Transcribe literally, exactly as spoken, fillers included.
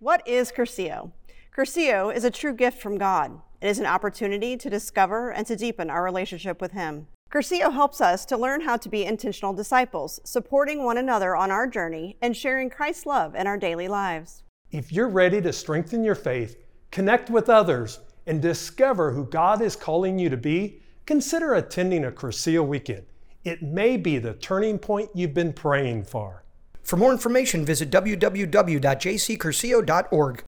What is Cursillo? Cursillo is a true gift from God. It is an opportunity to discover and to deepen our relationship with Him. Cursillo helps us to learn how to be intentional disciples, supporting one another on our journey and sharing Christ's love in our daily lives. If you're ready to strengthen your faith, connect with others, and discover who God is calling you to be, consider attending a Cursillo weekend. It may be the turning point you've been praying for. For more information, visit w w w dot j c cursillo dot org.